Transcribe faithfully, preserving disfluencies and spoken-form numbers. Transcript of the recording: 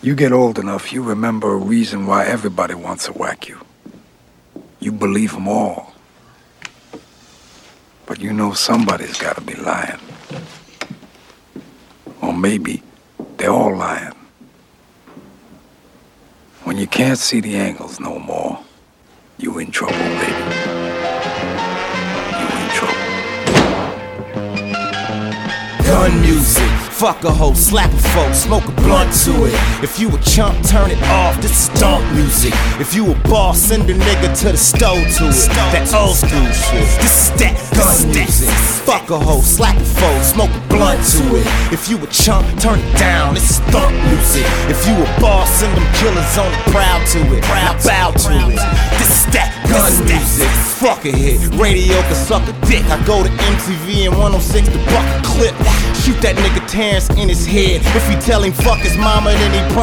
You get old enough, you remember a reason why everybody wants to whack you. You believe them all. But you know somebody's gotta be lying. Or maybe they're all lying. When you can't see the angles no more, you in trouble, baby. You in trouble. Gun music, fuck a hoe, slap a folk, smoke a blunt to it. If you a chump, turn it off, this is stomp music. If you a boss, send a nigga to the stove to it. That old school shit, this is that gun music. Fuck a hoe, slap a folk, smoke a blunt to it. If you a chump, turn it down, this is thump music. If you a boss, send them killers on the proud to it. Now bow to it, this is that gun music. Fuck a hit, radio can suck a dick. I go to M T V and one oh six to buck a clip. Shoot that nigga Terrence in his head. If he tell him fuck his mama, then he